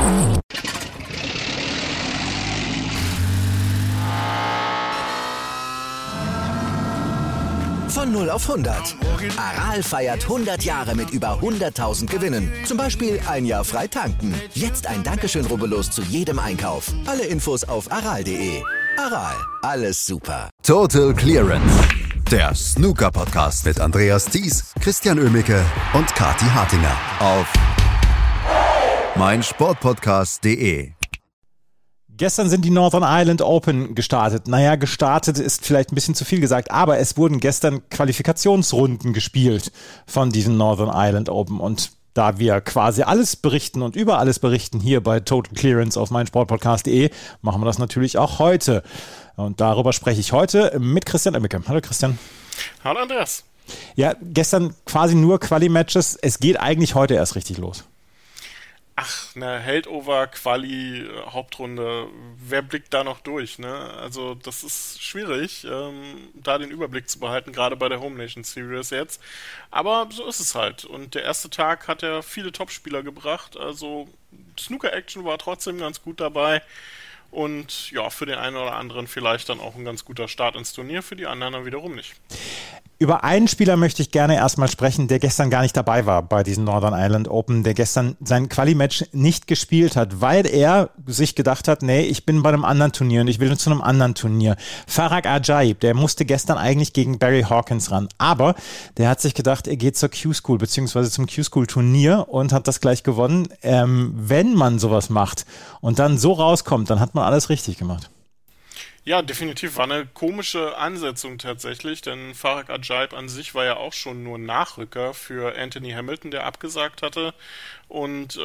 Von 0 auf 100. Aral feiert 100 Jahre mit über 100.000 Gewinnen. Zum Beispiel ein Jahr frei tanken. Jetzt ein Dankeschön, rubbellos zu jedem Einkauf. Alle Infos auf aral.de. Aral, alles super. Total Clearance. Der Snooker-Podcast mit Andreas Thies, Christian Oemicke und Kathi Hartinger auf meinsportpodcast.de. Gestern sind die Northern Ireland Open gestartet. Naja, gestartet ist vielleicht ein bisschen zu viel gesagt, aber es wurden gestern Qualifikationsrunden gespielt von diesen Northern Ireland Open. Und da wir quasi alles berichten und über alles berichten hier bei Total Clearance auf meinsportpodcast.de, machen wir das natürlich auch heute. Und darüber spreche ich heute mit Christian Oemicke. Hallo Christian. Hallo Andreas. Ja, gestern quasi nur Quali-Matches. Es geht eigentlich heute erst richtig los. Ach, eine Heldover-Quali, Hauptrunde, wer blickt da noch durch, ne? Also das ist schwierig, da den Überblick zu behalten, gerade bei der Home Nation Series jetzt. Aber so ist es halt. Und der erste Tag hat ja viele Topspieler gebracht, also Snooker-Action war trotzdem ganz gut dabei. Und ja, für den einen oder anderen vielleicht dann auch ein ganz guter Start ins Turnier, für die anderen dann wiederum nicht. Über einen Spieler möchte ich gerne erstmal sprechen, der gestern gar nicht dabei war bei diesen Northern Ireland Open, der gestern sein Quali-Match nicht gespielt hat, weil er sich gedacht hat, nee, ich bin bei einem anderen Turnier und ich will zu einem anderen Turnier. Farag Ajaib, der musste gestern eigentlich gegen Barry Hawkins ran, aber der hat sich gedacht, er geht zur Q-School beziehungsweise zum Q-School-Turnier und hat das gleich gewonnen. Wenn man sowas macht und dann so rauskommt, dann hat man alles richtig gemacht. Ja, definitiv war eine komische Ansetzung tatsächlich, denn Farag Ajaib an sich war ja auch schon nur Nachrücker für Anthony Hamilton, der abgesagt hatte. Und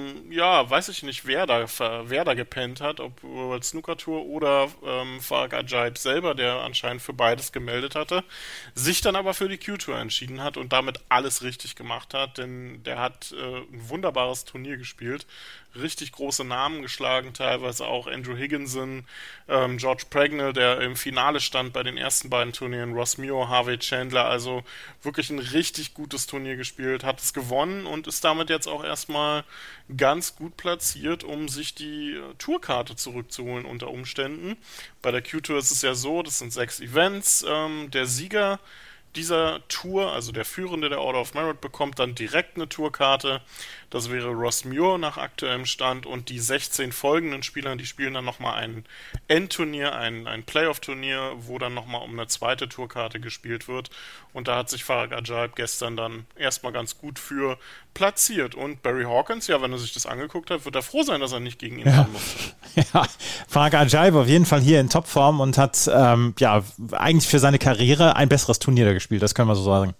ja, weiß ich nicht, wer da gepennt hat, ob World Snooker Tour oder Farag Ajaib selber, der anscheinend für beides gemeldet hatte, sich dann aber für die Q-Tour entschieden hat und damit alles richtig gemacht hat, denn der hat ein wunderbares Turnier gespielt, richtig große Namen geschlagen, teilweise auch Andrew Higginson, George Pragnell, der im Finale stand bei den ersten beiden Turnieren, Ross Muir, Harvey Chandler, also wirklich ein richtig gutes Turnier gespielt, hat es gewonnen und ist damit jetzt auch erstmal ganz gut platziert, um sich die Tourkarte zurückzuholen unter Umständen. Bei der Q-Tour ist es ja so, das sind 6 Events, der Sieger dieser Tour, also der Führende der Order of Merit, bekommt dann direkt eine Tourkarte. Das wäre Ross Muir nach aktuellem Stand und die 16 folgenden Spieler, die spielen dann nochmal ein Endturnier, ein Playoff-Turnier, wo dann nochmal um eine zweite Tourkarte gespielt wird. Und da hat sich Farag Ajaib gestern dann erstmal ganz gut für platziert. Und Barry Hawkins, ja, wenn er sich das angeguckt hat, wird er froh sein, dass er nicht gegen ihn ran muss. Ja, Farag Ajaib auf jeden Fall hier in Topform und hat ja eigentlich für seine Karriere ein besseres Turnier da gespielt, das können wir so sagen.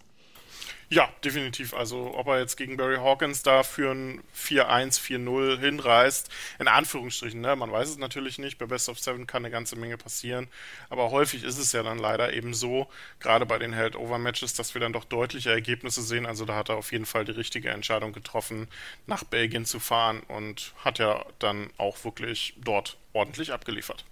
Ja, definitiv. Also ob er jetzt gegen Barry Hawkins da für ein 4-1, 4-0 hinreißt, in Anführungsstrichen, ne? Man weiß es natürlich nicht, bei Best of Seven kann eine ganze Menge passieren, aber häufig ist es ja dann leider eben so, gerade bei den Held-Over-Matches, dass wir dann doch deutliche Ergebnisse sehen, also da hat er auf jeden Fall die richtige Entscheidung getroffen, nach Belgien zu fahren und hat ja dann auch wirklich dort ordentlich abgeliefert.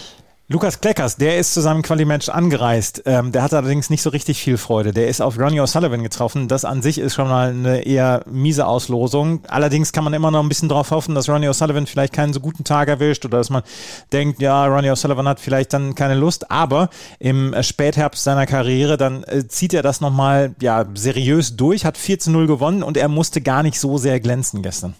Lukas Kleckers, der ist zu seinem Quali-Match angereist. Der hatte allerdings nicht so richtig viel Freude. Der ist auf Ronnie O'Sullivan getroffen. Das an sich ist schon mal eine eher miese Auslosung. Allerdings kann man immer noch ein bisschen drauf hoffen, dass Ronnie O'Sullivan vielleicht keinen so guten Tag erwischt oder dass man denkt, ja, Ronnie O'Sullivan hat vielleicht dann keine Lust. Aber im Spätherbst seiner Karriere, dann zieht er das nochmal ja, seriös durch, hat 4-0 gewonnen und er musste gar nicht so sehr glänzen gestern.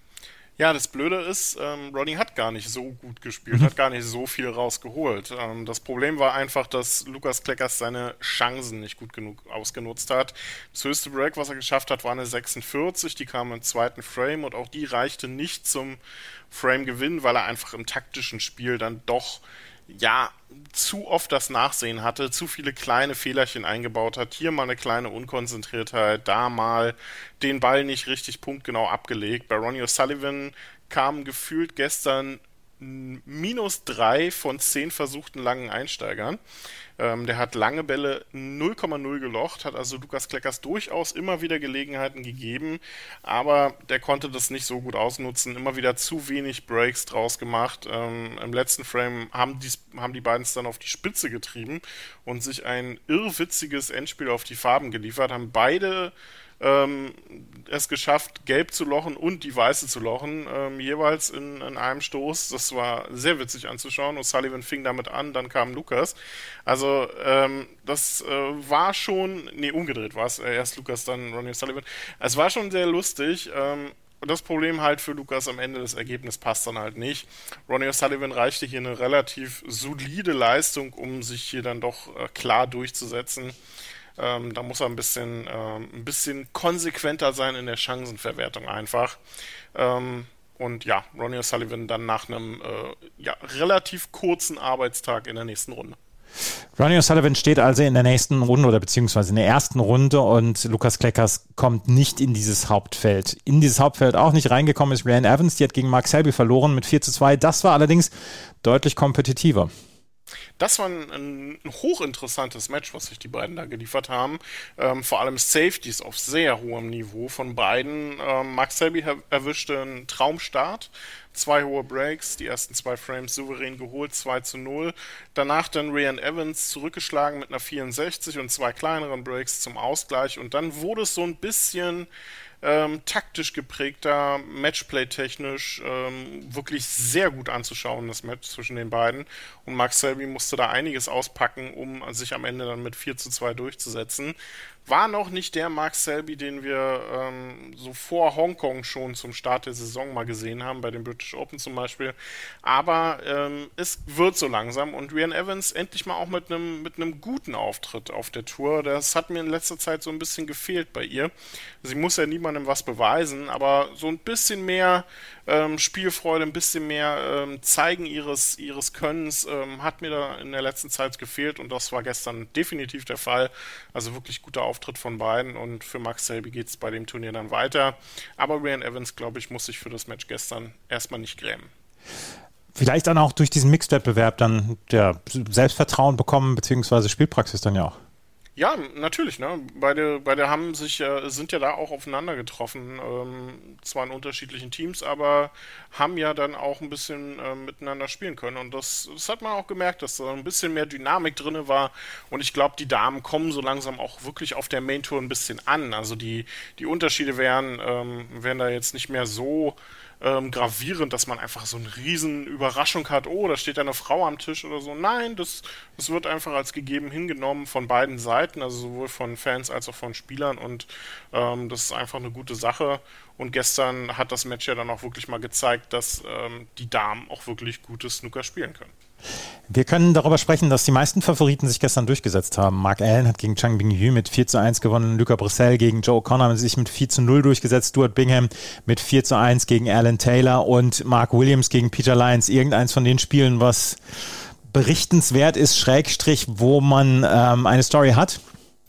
Ja, das Blöde ist, Ronnie hat gar nicht so gut gespielt, hat gar nicht so viel rausgeholt. Das Problem war einfach, dass Lukas Kleckers seine Chancen nicht gut genug ausgenutzt hat. Das höchste Break, was er geschafft hat, war eine 46, die kam im zweiten Frame und auch die reichte nicht zum Frame-Gewinn, weil er einfach im taktischen Spiel dann doch ja, zu oft das Nachsehen hatte, zu viele kleine Fehlerchen eingebaut hat, hier mal eine kleine Unkonzentriertheit, da mal den Ball nicht richtig punktgenau abgelegt. Bei Ronnie O'Sullivan kam gefühlt gestern -3 von 10 versuchten langen Einsteigern. Der hat lange Bälle 0,0 gelocht, hat also Lukas Kleckers durchaus immer wieder Gelegenheiten gegeben, aber der konnte das nicht so gut ausnutzen, immer wieder zu wenig Breaks draus gemacht. Im letzten Frame haben die beiden es dann auf die Spitze getrieben und sich ein irrwitziges Endspiel auf die Farben geliefert, haben beide es geschafft, gelb zu lochen und die weiße zu lochen, jeweils in einem Stoß. Das war sehr witzig anzuschauen. O'Sullivan fing damit an, dann kam Lucas. Also das war schon, umgedreht war es, erst Lucas, dann Ronnie O'Sullivan. Es war schon sehr lustig. Das Problem halt für Lucas am Ende, das Ergebnis passt dann halt nicht. Ronnie O'Sullivan reichte hier eine relativ solide Leistung, um sich hier dann doch klar durchzusetzen. Da muss er ein bisschen konsequenter sein in der Chancenverwertung einfach. Und ja, Ronnie O'Sullivan dann nach einem relativ kurzen Arbeitstag in der nächsten Runde. Ronnie O'Sullivan steht also in der nächsten Runde oder beziehungsweise in der ersten Runde und Lukas Kleckers kommt nicht in dieses Hauptfeld. In dieses Hauptfeld auch nicht reingekommen ist Ryan Evans, die hat gegen Mark Selby verloren mit 4:2. Das war allerdings deutlich kompetitiver. Das war ein hochinteressantes Match, was sich die beiden da geliefert haben. Vor allem Safeties auf sehr hohem Niveau von beiden. Mark Selby erwischte einen Traumstart. 2 hohe Breaks, die ersten 2 Frames souverän geholt, 2:0. Danach dann Ryan Evans zurückgeschlagen mit einer 64 und 2 kleineren Breaks zum Ausgleich. Und dann wurde es so ein bisschen taktisch geprägter, Matchplay-technisch wirklich sehr gut anzuschauen, das Match zwischen den beiden. Und Mark Selby musste da einiges auspacken, um sich am Ende dann mit 4:2 durchzusetzen. War noch nicht der Mark Selby, den wir so vor Hongkong schon zum Start der Saison mal gesehen haben, bei den British Open zum Beispiel. Aber es wird so langsam und Ryan Evans endlich mal auch mit einem guten Auftritt auf der Tour. Das hat mir in letzter Zeit so ein bisschen gefehlt bei ihr. Sie muss ja niemandem was beweisen, aber so ein bisschen mehr Spielfreude, ein bisschen mehr Zeigen ihres Könnens hat mir da in der letzten Zeit gefehlt und das war gestern definitiv der Fall. Also wirklich guter Auftritt von beiden und für Mark Selby geht es bei dem Turnier dann weiter. Aber Ryan Evans, glaube ich, muss sich für das Match gestern erstmal nicht grämen. Vielleicht dann auch durch diesen Mixed-Wettbewerb dann Selbstvertrauen bekommen, beziehungsweise Spielpraxis dann ja auch. Ja, natürlich, ne? Beide sind ja da auch aufeinander getroffen, zwar in unterschiedlichen Teams, aber haben ja dann auch ein bisschen miteinander spielen können und das hat man auch gemerkt, dass da ein bisschen mehr Dynamik drin war und ich glaube, die Damen kommen so langsam auch wirklich auf der Main Tour ein bisschen an, also die Unterschiede wären da jetzt nicht mehr so gravierend, dass man einfach so eine riesen Überraschung hat, da steht eine Frau am Tisch oder so. Nein, das wird einfach als gegeben hingenommen von beiden Seiten, also sowohl von Fans als auch von Spielern und das ist einfach eine gute Sache und gestern hat das Match ja dann auch wirklich mal gezeigt, dass die Damen auch wirklich gutes Snooker spielen können. Wir können darüber sprechen, dass die meisten Favoriten sich gestern durchgesetzt haben. Mark Allen hat gegen Chang Bing-Yu mit 4:1 gewonnen, Luca Brissell gegen Joe O'Connor hat sich mit 4:0 durchgesetzt, Stuart Bingham mit 4:1 gegen Alan Taylor und Mark Williams gegen Peter Lyons. Irgendeins von den Spielen, was berichtenswert ist, Schrägstrich, wo man eine Story hat?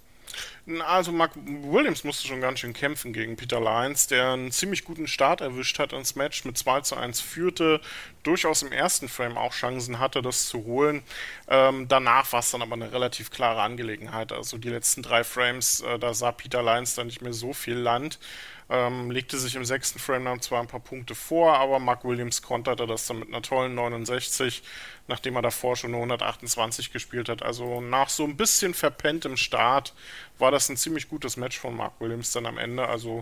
Also Mark Williams musste schon ganz schön kämpfen gegen Peter Lyons, der einen ziemlich guten Start erwischt hat ins Match, mit 2:1 führte, durchaus im ersten Frame auch Chancen hatte, das zu holen. Danach war es dann aber eine relativ klare Angelegenheit. Also die letzten 3 Frames, da sah Peter Lyons dann nicht mehr so viel Land. Legte sich im 6. Frame dann zwar ein paar Punkte vor, aber Mark Williams konterte das dann mit einer tollen 69, nachdem er davor schon eine 128 gespielt hat. Also nach so ein bisschen verpenntem Start war das ein ziemlich gutes Match von Mark Williams dann am Ende. Also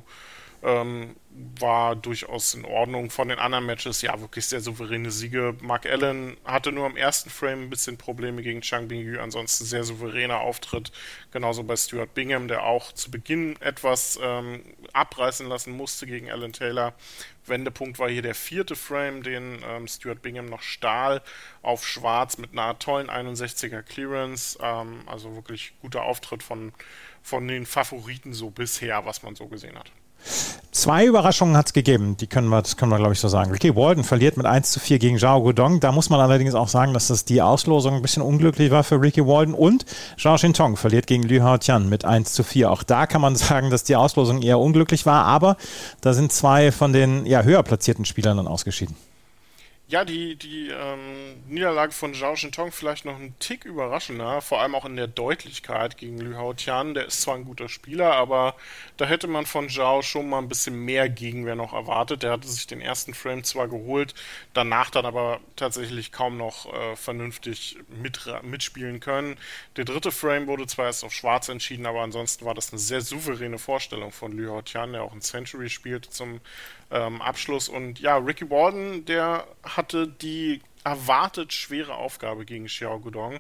war durchaus in Ordnung. Von den anderen Matches, ja, wirklich sehr souveräne Siege. Mark Allen hatte nur im ersten Frame ein bisschen Probleme gegen Chang Bing-Yu, ansonsten sehr souveräner Auftritt. Genauso bei Stuart Bingham, der auch zu Beginn etwas abreißen lassen musste gegen Alan Taylor. Wendepunkt war hier der 4. Frame, den Stuart Bingham noch stahl auf Schwarz mit einer tollen 61er Clearance. Also wirklich guter Auftritt von den Favoriten so bisher, was man so gesehen hat. 2 Überraschungen hat es gegeben, das können wir glaube ich so sagen. Ricky Walden verliert mit 1:4 gegen Zhao Guodong. Da muss man allerdings auch sagen, dass das die Auslosung ein bisschen unglücklich war für Ricky Walden. Und Zhao Xintong verliert gegen Liu Haotian mit 1:4. Auch da kann man sagen, dass die Auslosung eher unglücklich war, aber da sind 2 von den höher platzierten Spielern dann ausgeschieden. Ja, die Niederlage von Zhao Shintong vielleicht noch einen Tick überraschender, vor allem auch in der Deutlichkeit gegen Liu Haotian. Der ist zwar ein guter Spieler, aber da hätte man von Zhao schon mal ein bisschen mehr Gegenwehr noch erwartet. Der hatte sich den ersten Frame zwar geholt, danach dann aber tatsächlich kaum noch vernünftig mitspielen können. Der dritte Frame wurde zwar erst auf Schwarz entschieden, aber ansonsten war das eine sehr souveräne Vorstellung von Liu Haotian, der auch ein Century spielte zum Abschluss. Und ja, Ricky Warden, der hatte die erwartet schwere Aufgabe gegen Xiao Guodong.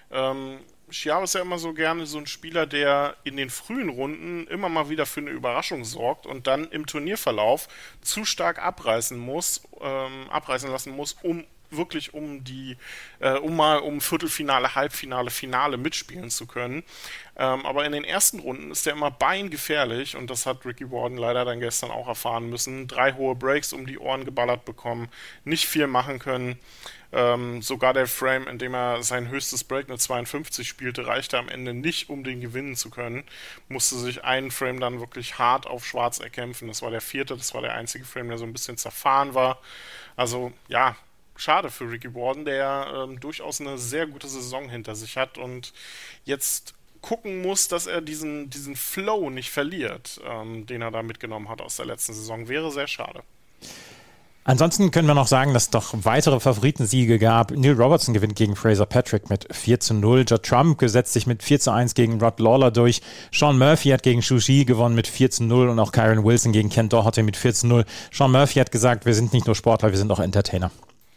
Xiao ist ja immer so gerne so ein Spieler, der in den frühen Runden immer mal wieder für eine Überraschung sorgt und dann im Turnierverlauf zu stark abreißen lassen muss, um wirklich um Viertelfinale, Halbfinale, Finale mitspielen zu können. Aber in den ersten Runden ist er immer beingefährlich und das hat Ricky Warden leider dann gestern auch erfahren müssen. 3 hohe Breaks um die Ohren geballert bekommen, nicht viel machen können. Sogar der Frame, in dem er sein höchstes Break eine 52 spielte, reichte am Ende nicht, um den gewinnen zu können. Musste sich einen Frame dann wirklich hart auf Schwarz erkämpfen. Das war der 4., das war der einzige Frame, der so ein bisschen zerfahren war. Also ja, schade für Ricky Warden, der durchaus eine sehr gute Saison hinter sich hat und jetzt gucken muss, dass er diesen Flow nicht verliert, den er da mitgenommen hat aus der letzten Saison. Wäre sehr schade. Ansonsten können wir noch sagen, dass es doch weitere Favoritensiege gab. Neil Robertson gewinnt gegen Fraser Patrick mit 4-0. Judd Trump setzt sich mit 4-1 gegen Rod Lawler durch. Sean Murphy hat gegen Xu Shi gewonnen mit 4-0 und auch Kyron Wilson gegen Ken Doherty mit 4-0. Sean Murphy hat gesagt, wir sind nicht nur Sportler, wir sind auch Entertainer.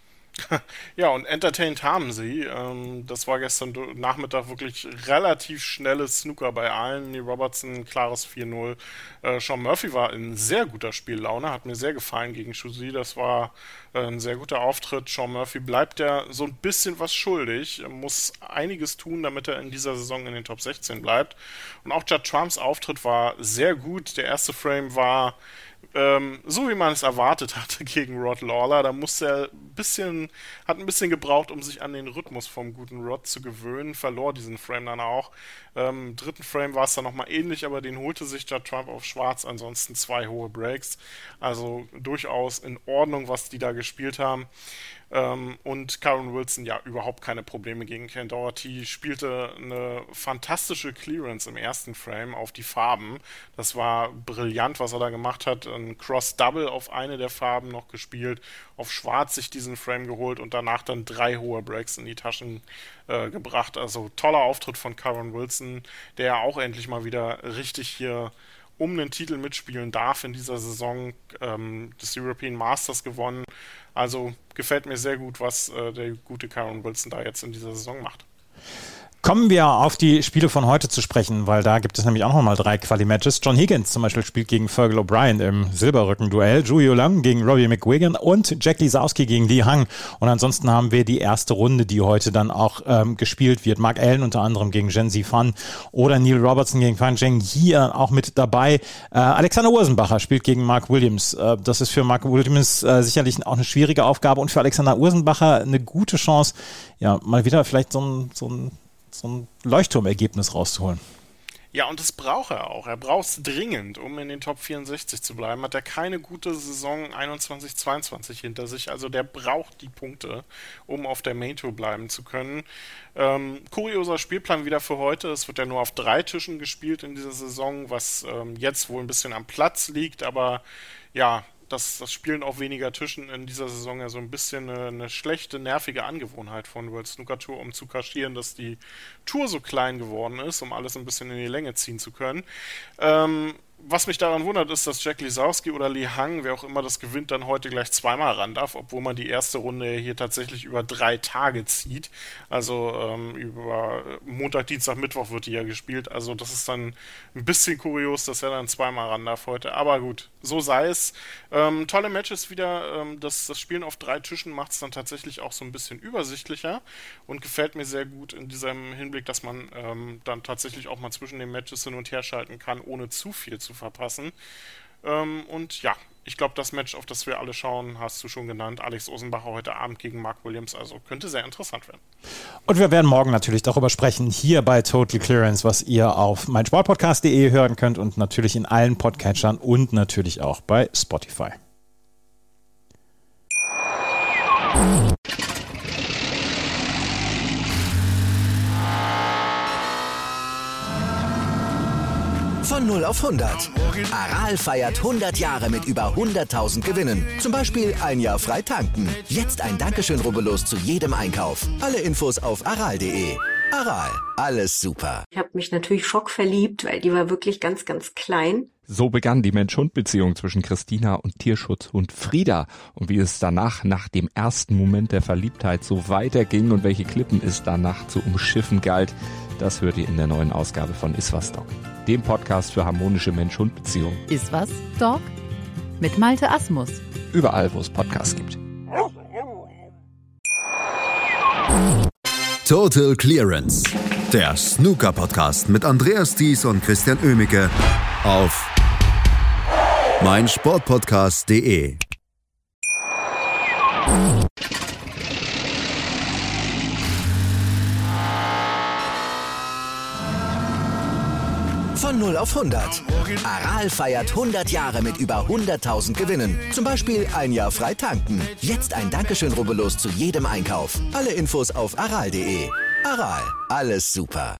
Ja, und entertained haben sie. Das war gestern Nachmittag wirklich relativ schnelles Snooker bei allen. Neil Robertson, klares 4-0. Sean Murphy war in sehr guter Spiellaune, hat mir sehr gefallen gegen Xu Shi. Das war ein sehr guter Auftritt. Sean Murphy bleibt ja so ein bisschen was schuldig, muss einiges tun, damit er in dieser Saison in den Top 16 bleibt. Und auch Judd Trumps Auftritt war sehr gut. Der erste Frame war so wie man es erwartet hatte gegen Rod Lawler. Da musste er hat ein bisschen gebraucht, um sich an den Rhythmus vom guten Rod zu gewöhnen, verlor diesen Frame dann auch. Im dritten Frame war es dann nochmal ähnlich, aber den holte sich Judd Trump auf Schwarz, ansonsten 2 hohe Breaks. Also durchaus in Ordnung, was die da gespielt haben. Und Kyron Wilson, ja, überhaupt keine Probleme gegen Ken Doherty, spielte eine fantastische Clearance im ersten Frame auf die Farben. Das war brillant, was er da gemacht hat. Ein Cross-Double auf eine der Farben noch gespielt, auf Schwarz sich diesen Frame geholt und danach dann 3 hohe Breaks in die Taschen gebracht. Also toller Auftritt von Kyron Wilson, der auch endlich mal wieder richtig hier um den Titel mitspielen darf in dieser Saison, des European Masters gewonnen. Also gefällt mir sehr gut, was der gute Kyron Wilson da jetzt in dieser Saison macht. Kommen wir auf die Spiele von heute zu sprechen, weil da gibt es nämlich auch nochmal 3 Quali-Matches. John Higgins zum Beispiel spielt gegen Fergal O'Brien im Silberrücken-Duell, Zhuyu Lang gegen Robbie McGuigan und Jack Lisowski gegen Li Hang. Und ansonsten haben wir die erste Runde, die heute dann auch gespielt wird. Mark Allen unter anderem gegen Zhen Zifan oder Neil Robertson gegen Fan Zheng hier auch mit dabei. Alexander Ursenbacher spielt gegen Mark Williams. Das ist für Mark Williams sicherlich auch eine schwierige Aufgabe und für Alexander Ursenbacher eine gute Chance, ja, mal wieder vielleicht so ein Leuchtturmergebnis rauszuholen. Ja, und das braucht er auch. Er braucht es dringend, um in den Top 64 zu bleiben. Hat er keine gute Saison 21-22 hinter sich. Also der braucht die Punkte, um auf der Main Tour bleiben zu können. Kurioser Spielplan wieder für heute. Es wird ja nur auf 3 Tischen gespielt in dieser Saison, was jetzt wohl ein bisschen am Platz liegt. Aber ja, das Spielen auf weniger Tischen in dieser Saison ja so ein bisschen eine schlechte, nervige Angewohnheit von World Snooker Tour, um zu kaschieren, dass die Tour so klein geworden ist, um alles ein bisschen in die Länge ziehen zu können. Was mich daran wundert, ist, dass Jack Lisowski oder Li Hang, wer auch immer das gewinnt, dann heute gleich zweimal ran darf, obwohl man die erste Runde hier tatsächlich über 3 Tage zieht. Also über Montag, Dienstag, Mittwoch wird die ja gespielt. Also das ist dann ein bisschen kurios, dass er dann zweimal ran darf heute. Aber gut, so sei es. Tolle Matches wieder. Das Spielen auf 3 Tischen macht es dann tatsächlich auch so ein bisschen übersichtlicher und gefällt mir sehr gut in diesem Hinblick, dass man dann tatsächlich auch mal zwischen den Matches hin und her schalten kann, ohne zu viel zu verpassen. Und ja, ich glaube, das Match, auf das wir alle schauen, hast du schon genannt. Alex Ursenbacher heute Abend gegen Mark Williams, also könnte sehr interessant werden. Und wir werden morgen natürlich darüber sprechen, hier bei Total Clearance, was ihr auf meinsportpodcast.de hören könnt und natürlich in allen Podcatchern und natürlich auch bei Spotify. Von 0 auf 100. Aral feiert 100 Jahre mit über 100.000 Gewinnen. Zum Beispiel ein Jahr frei tanken. Jetzt ein Dankeschön, rubbellos zu jedem Einkauf. Alle Infos auf aral.de. Aral, alles super. Ich habe mich natürlich schockverliebt, weil die war wirklich ganz, ganz klein. So begann die Mensch-Hund-Beziehung zwischen Christina und Tierschutzhund Frieda. Und wie es danach, nach dem ersten Moment der Verliebtheit, so weiterging und welche Klippen es danach zu umschiffen galt, das hört ihr in der neuen Ausgabe von Iswas Dog, dem Podcast für harmonische Mensch-Hund-Beziehungen. Iswas Dog mit Malte Asmus. Überall, wo es Podcasts gibt. Total Clearance. Der Snooker-Podcast mit Andreas Thies und Christian Oemicke auf meinsportpodcast.de. Von 0 auf 100. Aral feiert 100 Jahre mit über 100.000 Gewinnen. Zum Beispiel ein Jahr frei tanken. Jetzt ein Dankeschön, rubbellos zu jedem Einkauf. Alle Infos auf aral.de. Aral, alles super.